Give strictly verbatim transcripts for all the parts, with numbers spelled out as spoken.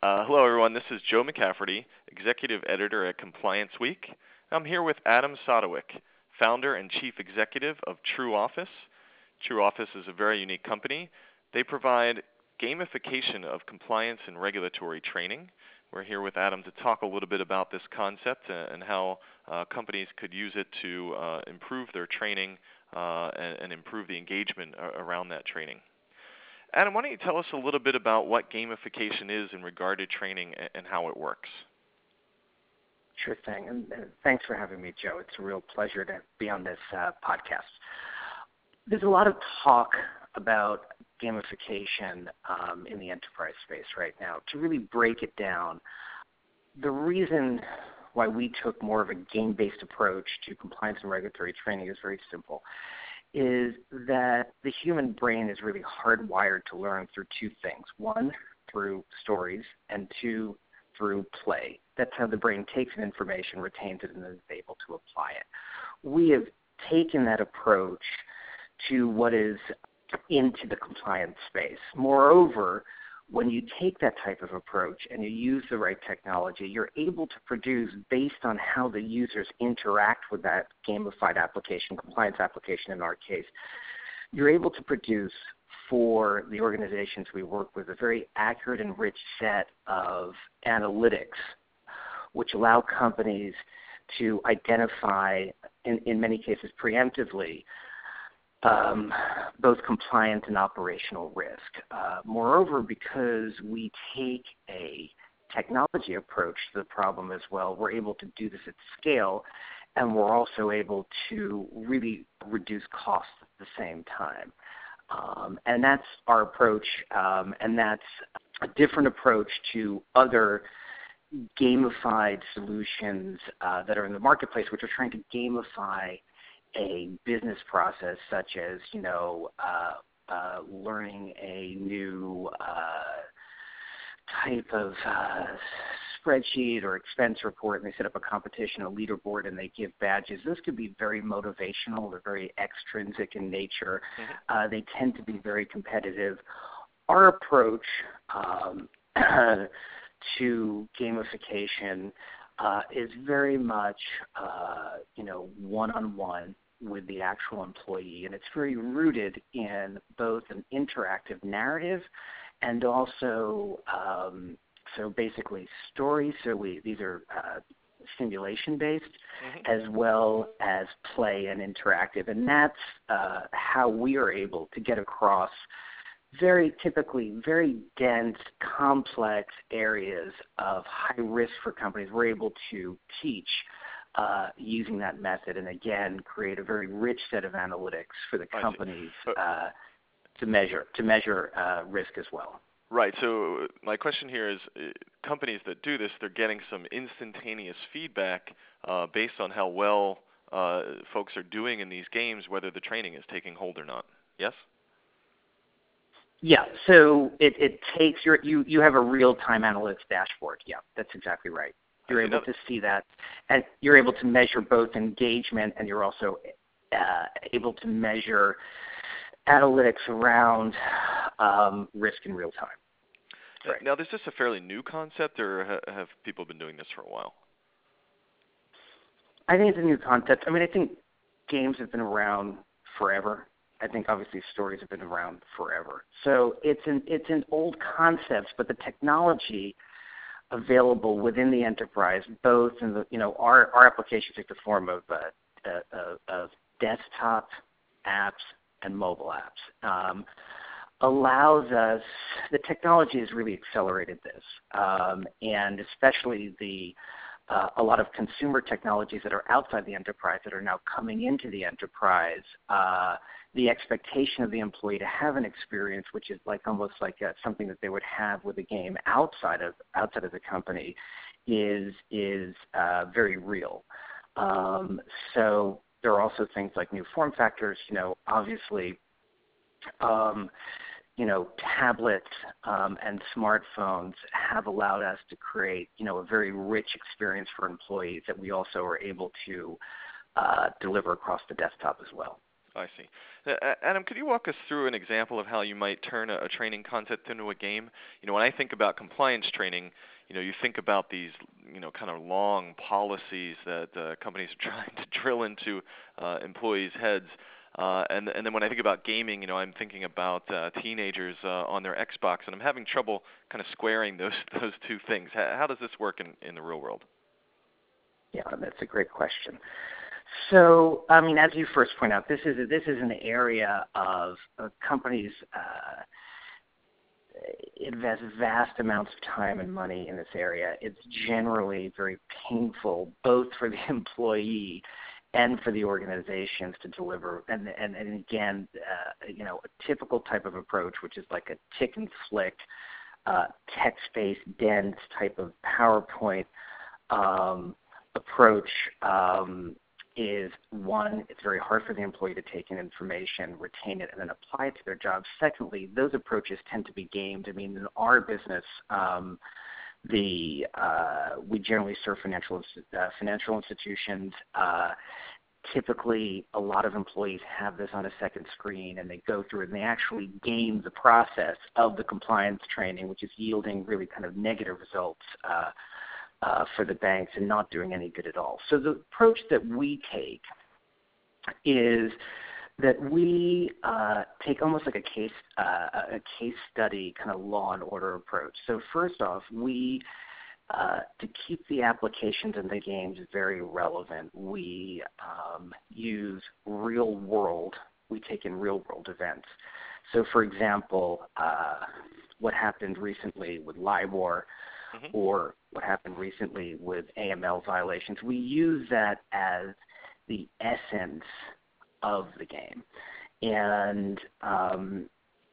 Uh, hello, everyone. This is Joe McCafferty, Executive Editor at Compliance Week. I'm here with Adam Sodowick, Founder and Chief Executive of TrueOffice. TrueOffice is a very unique company. They provide gamification of compliance and regulatory training. We're here with Adam to talk a little bit about this concept and how uh, companies could use it to uh, improve their training uh, and, and improve the engagement around that training. Adam, why don't you tell us a little bit about what gamification is in regard to training and how it works? Sure thing, and uh, thanks for having me, Joe. It's a real pleasure to be on this uh, podcast. There's a lot of talk about gamification um, in the enterprise space right now. To really break it down, the reason why we took more of a game-based approach to compliance and regulatory training is very simple. Is that the human brain is really hardwired to learn through two things. One, through stories, and two, through play. That's how the brain takes in information, retains it, and is able to apply it. We have taken that approach to what is into the compliance space. Moreover, when you take that type of approach and you use the right technology, you're able to produce based on how the users interact with that gamified application, compliance application in our case, you're able to produce for the organizations we work with a very accurate and rich set of analytics, which allow companies to identify, in, in many cases preemptively, Um, both compliance and operational risk. Uh, moreover, because we take a technology approach to the problem as well, we're able to do this at scale, and we're also able to really reduce costs at the same time. Um, and that's our approach, um, and that's a different approach to other gamified solutions uh, that are in the marketplace, which are trying to gamify a business process, such as, you know, uh, uh, learning a new uh, type of uh, spreadsheet or expense report, and they set up a competition, a leaderboard, and they give badges. Those could be very motivational. They're very extrinsic in nature. Mm-hmm. Uh, they tend to be very competitive. Our approach um, to gamification uh, is very much, uh, you know, one-on-one with the actual employee, and it's very rooted in both an interactive narrative and also, um, so basically stories. So we these are uh, simulation-based, mm-hmm. as well as play and interactive, and that's uh, how we are able to get across very typically very dense, complex areas of high risk for companies. We're able to teach uh, using that method, and again, create a very rich set of analytics for the companies uh, to measure to measure uh, risk as well. Right. So my question here is, uh, companies that do this, they're getting some instantaneous feedback uh, based on how well uh, folks are doing in these games, whether the training is taking hold or not. Yes? Yeah, so it, it takes your you, you have a real-time analytics dashboard. Yeah, that's exactly right. You're able to see that, and you're able to measure both engagement, and you're also uh, able to measure analytics around um, risk in real time. Right. Now, is this a fairly new concept, or ha- have people been doing this for a while? I think it's a new concept. I mean, I think games have been around forever. I think obviously stories have been around forever. So it's an it's an old concept, but the technology available within the enterprise, both in the you know our our applications take the form of uh, uh, of desktop apps and mobile apps, um, allows us. The technology has really accelerated this, um, and especially the Uh, a lot of consumer technologies that are outside the enterprise that are now coming into the enterprise. Uh, the expectation of the employee to have an experience, which is like almost like a, something that they would have with a game outside of outside of the company, is is uh, very real. Um, so there are also things like new form factors. You know, obviously. Um, you know, tablets um, and smartphones have allowed us to create, you know, a very rich experience for employees that we also are able to uh, deliver across the desktop as well. I see. Uh, Adam, could you walk us through an example of how you might turn a, a training concept into a game? You know, when I think about compliance training, you know, you think about these, you know, kind of long policies that uh, companies are trying to drill into uh, employees' heads. Uh, and and then when I think about gaming, you know, I'm thinking about uh, teenagers uh, on their Xbox, and I'm having trouble kind of squaring those those two things. How, how does this work in, in the real world? Yeah, that's a great question. So, I mean, as you first point out, this is this is an area of uh, companies uh, invest vast amounts of time and money in this area. It's generally very painful, both for the employee and for the organizations to deliver. And and, and again, uh, you know, a typical type of approach, which is like a tick and flick, uh, text-based, dense type of PowerPoint um, approach. Um, is one, it's very hard for the employee to take in information, retain it, and then apply it to their job. Secondly, those approaches tend to be gamed. I mean, in our business, um, the uh, we generally serve financial uh, financial institutions. Uh, typically, a lot of employees have this on a second screen, and they go through it, and they actually game the process of the compliance training, which is yielding really kind of negative results Uh, Uh, for the banks and not doing any good at all. So the approach that we take is that we uh, take almost like a case uh, a case study kind of law and order approach. So first off, we uh, to keep the applications and the games very relevant, we um, use real world. We take in real world events. So for example, uh, what happened recently with LIBOR. Mm-hmm. Or what happened recently with A M L violations, we use that as the essence of the game, and um,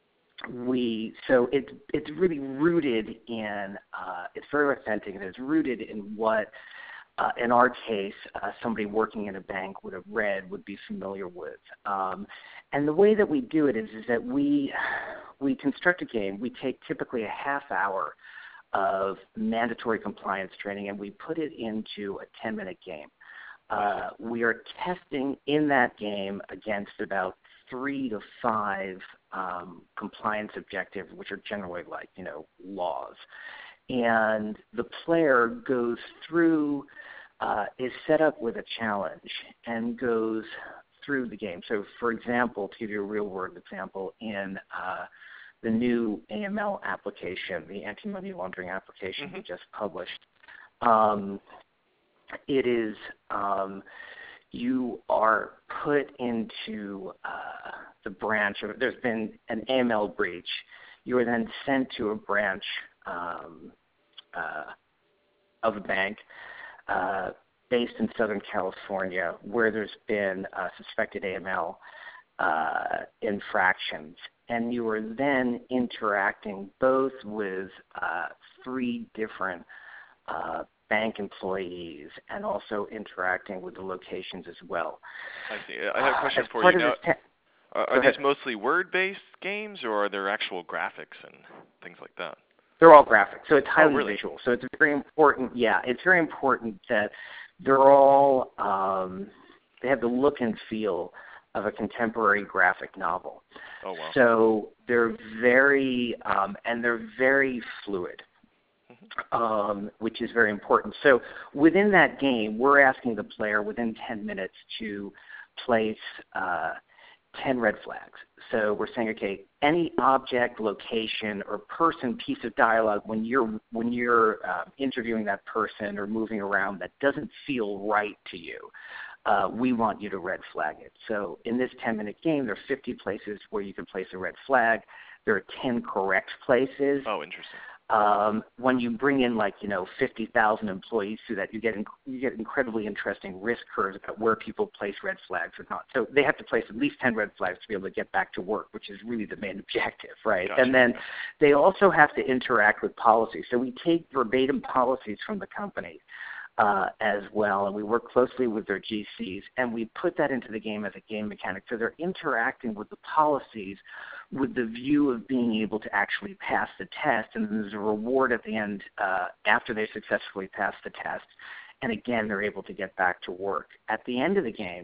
we so it's it's really rooted in uh, it's very authentic, and it's rooted in what, uh, in our case, uh, somebody working in a bank would have read, would be familiar with, um, and the way that we do it is is that we we construct a game. We take typically a half hour of mandatory compliance training, and we put it into a ten-minute game. Uh, we are testing in that game against about three to five um, compliance objectives, which are generally like, you know, laws. And the player goes through, uh, is set up with a challenge and goes through the game. So, for example, to give you a real-world example, in uh, the new A M L application, the anti-money laundering application mm-hmm. we just published, um, it is um, you are put into uh, the branch of, there's been an A M L breach. You are then sent to a branch um, uh, of a bank uh, based in Southern California where there's been uh, suspected A M L uh, infractions. And you are then interacting both with uh, three different uh, bank employees and also interacting with the locations as well. I see. I have a question uh, for you now. Te- are are these mostly word-based games, or are there actual graphics and things like that? They're all graphics, so it's highly oh, really? visual. So it's very important. Yeah, it's very important that they're all um, they have the look and feel of a contemporary graphic novel. Oh, wow. So they're very, um, and they're very fluid, mm-hmm. um, which is very important. So within that game, we're asking the player within ten minutes to place uh, ten red flags. So we're saying, okay, any object, location, or person, piece of dialogue, when you're when you're uh, interviewing that person or moving around that doesn't feel right to you, Uh, we want you to red flag it. So in this ten-minute game, there are fifty places where you can place a red flag. There are ten correct places. Oh, interesting. Um, when you bring in, like, you know, fifty thousand employees through that, you get inc- you get incredibly interesting risk curves about where people place red flags or not. So they have to place at least ten red flags to be able to get back to work, which is really the main objective, right? Gotcha. And then they also have to interact with policies. So we take verbatim policies from the company Uh, as well, and we work closely with their G Cs, and we put that into the game as a game mechanic. So they're interacting with the policies with the view of being able to actually pass the test, and there's a reward at the end uh, after they successfully pass the test. And again, they're able to get back to work. At the end of the game,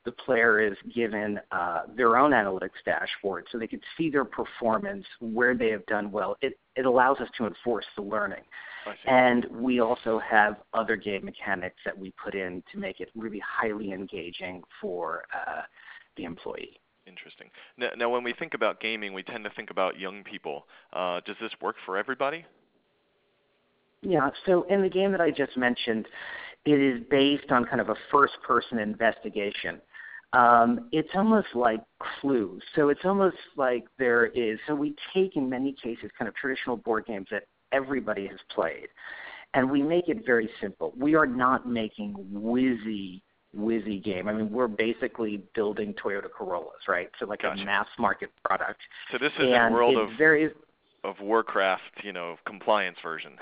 the player is given uh, their own analytics dashboard so they can see their performance, where they have done well. It, it allows us to enforce the learning. And we also have other game mechanics that we put in to make it really highly engaging for uh, the employee. Interesting. Now, now, when we think about gaming, we tend to think about young people. Uh, does this work for everybody? Yeah, so in the game that I just mentioned, it is based on kind of a first-person investigation. Um, it's almost like Clue. So it's almost like there is, so we take in many cases kind of traditional board games that everybody has played, and we make it very simple. We are not making whizzy, whizzy game. I mean, we're basically building Toyota Corollas, right? So like gotcha. a mass market product. So this is a world of, very, of Warcraft, you know, compliance version.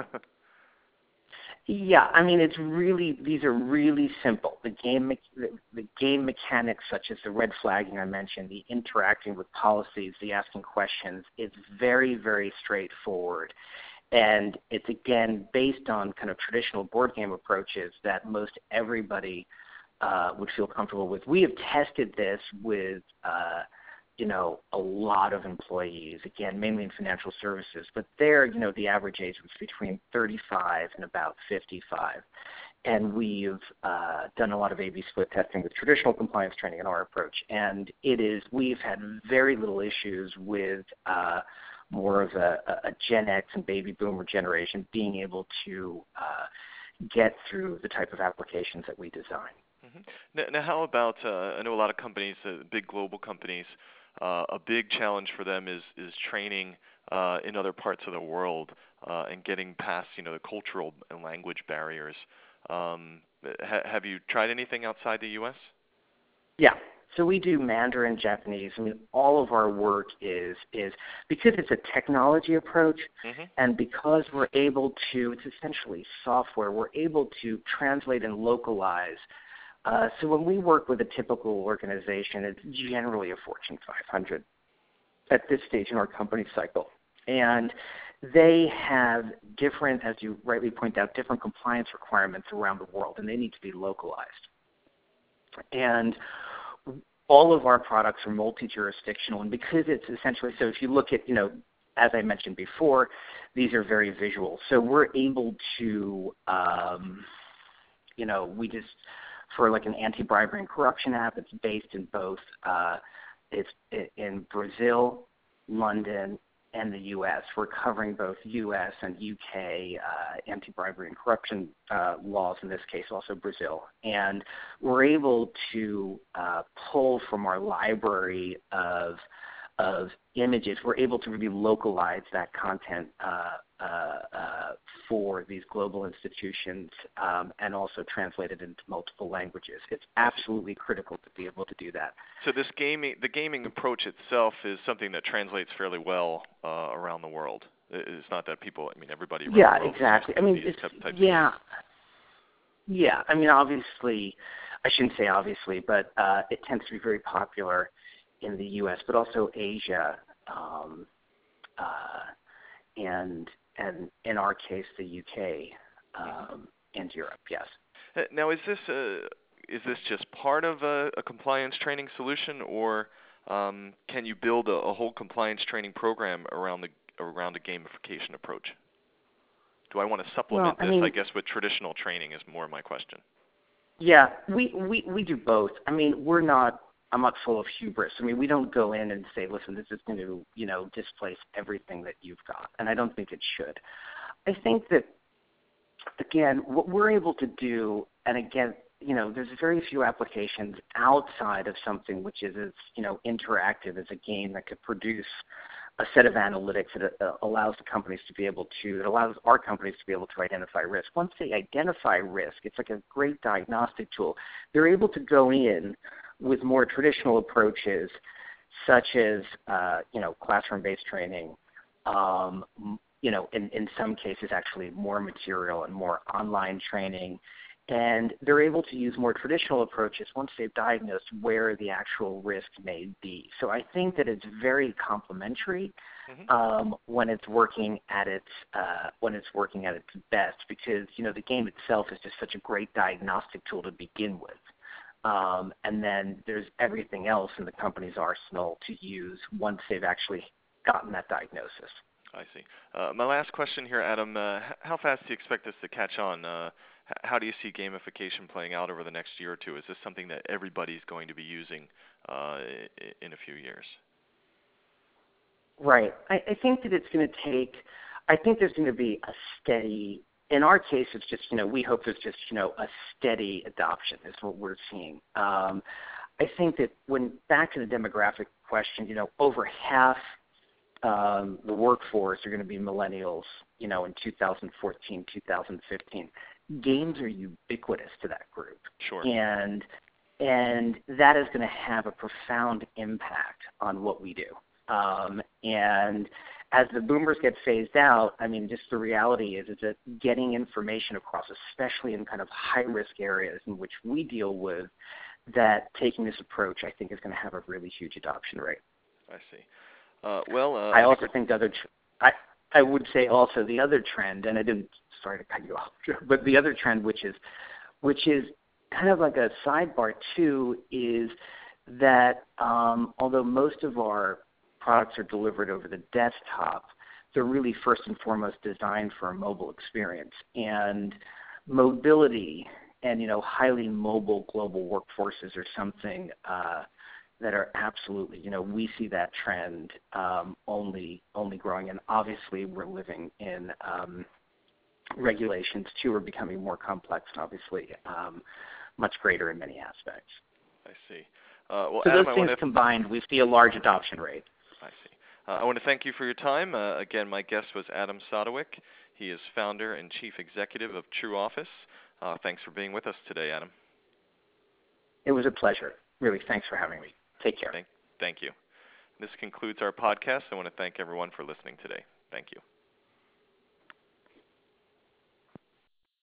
Yeah, I mean, it's really, these are really simple. The game, the, the game mechanics, such as the red flagging I mentioned, the interacting with policies, the asking questions, it's very, very straightforward. And it's, again, based on kind of traditional board game approaches that most everybody uh, would feel comfortable with. We have tested this with uh, you know, a lot of employees, again, mainly in financial services, but there, you know, the average age was between thirty-five and about fifty-five. And we've uh, done a lot of A B split testing with traditional compliance training in our approach. And it is, we've had very little issues with uh, more of a, a Gen X and baby boomer generation being able to uh, get through the type of applications that we design. Mm-hmm. Now, now, how about, uh, I know a lot of companies, uh, big global companies, Uh, a big challenge for them is is training uh, in other parts of the world uh, and getting past, you know, the cultural and language barriers. Um, ha- have you tried anything outside the U S? Yeah. So we do Mandarin, Japanese. I mean, all of our work is is because it's a technology approach, mm-hmm. and because we're able to, it's essentially software. We're able to translate and localize. Uh, so when we work with a typical organization, it's generally a Fortune five hundred at this stage in our company cycle. And they have different, as you rightly point out, different compliance requirements around the world, and they need to be localized. And all of our products are multi-jurisdictional, and because it's essentially, so if you look at, you know, as I mentioned before, these are very visual. So we're able to, um, you know, we just, for like an anti-bribery and corruption app, it's based in both, uh, it's in Brazil, London, and the U S. We're covering both U S and U K uh, anti-bribery and corruption uh, laws, in this case also Brazil. And we're able to uh, pull from our library of of images, we're able to really localize that content uh, uh, uh, for these global institutions um, and also translate it into multiple languages. It's absolutely critical to be able to do that. So this gaming, the gaming approach itself is something that translates fairly well uh, around the world. It's not that people, I mean, everybody around yeah, the world exactly. I mean, these it's, type, types yeah, of yeah. I mean, obviously, I shouldn't say obviously, but uh, it tends to be very popular in the U S, but also Asia, um, uh, and and in our case, the U K um, and Europe. Yes. Now, is this a, is this just part of a, a compliance training solution, or um, can you build a, a whole compliance training program around the around a gamification approach? Do I want to supplement well, I this? mean, I guess with traditional training is more my question. Yeah, we, we, we do both. I mean, we're not. I'm not full of hubris. I mean, we don't go in and say, listen, this is going to, you know, displace everything that you've got. And I don't think it should. I think that, again, what we're able to do, and again, you know, there's very few applications outside of something which is, as, you know, interactive as a game that could produce a set of analytics that uh, allows the companies to be able to, that allows our companies to be able to identify risk. Once they identify risk, it's like a great diagnostic tool. They're able to go in with more traditional approaches, such as, uh, you know, classroom-based training, um, you know, in, in some cases actually more material and more online training. And they're able to use more traditional approaches once they've diagnosed where the actual risk may be. So I think that it's very complementary mm-hmm. um, when it's working at its uh, when it's working at its best, because you know the game itself is just such a great diagnostic tool to begin with. Um, and then there's everything else in the company's arsenal to use once they've actually gotten that diagnosis. I see. Uh, my last question here, Adam, uh, h- how fast do you expect this to catch on? Uh, h- how do you see gamification playing out over the next year or two? Is this something that everybody's going to be using uh, i- in a few years? Right. I, I think that it's going to take, I think there's going to be a steady, in our case, it's just, you know, we hope there's just, you know, a steady adoption is what we're seeing. Um, I think that when, back to the demographic question, you know, over half um, the workforce are going to be millennials, you know, in two thousand fourteen, two thousand fifteen. Games are ubiquitous to that group. Sure. And, and that is going to have a profound impact on what we do. Um, and as the boomers get phased out, I mean, just the reality is, is that getting information across, especially in kind of high-risk areas in which we deal with, that taking this approach, I think, is going to have a really huge adoption rate. I see. Uh, well, uh, I also think the other, tr- I, I would say also the other trend, and I didn't, sorry to cut you off, but the other trend, which is, which is kind of like a sidebar too, is that um, although most of our products are delivered over the desktop, they're really first and foremost designed for a mobile experience. And mobility and, you know, highly mobile global workforces are something uh, that are absolutely, you know, we see that trend um, only only growing. And obviously we're living in um, regulations too are becoming more complex and obviously um, much greater in many aspects. I see. Uh, well, so Adam, those I things wanna... combined, we see a large adoption rate. I see. Uh, I want to thank you for your time. Uh, again, my guest was Adam Sadowik. He is founder and chief executive of TrueOffice. Uh, thanks for being with us today, Adam. It was a pleasure. Really, thanks for having me. Take care. Thank, thank you. This concludes our podcast. I want to thank everyone for listening today. Thank you.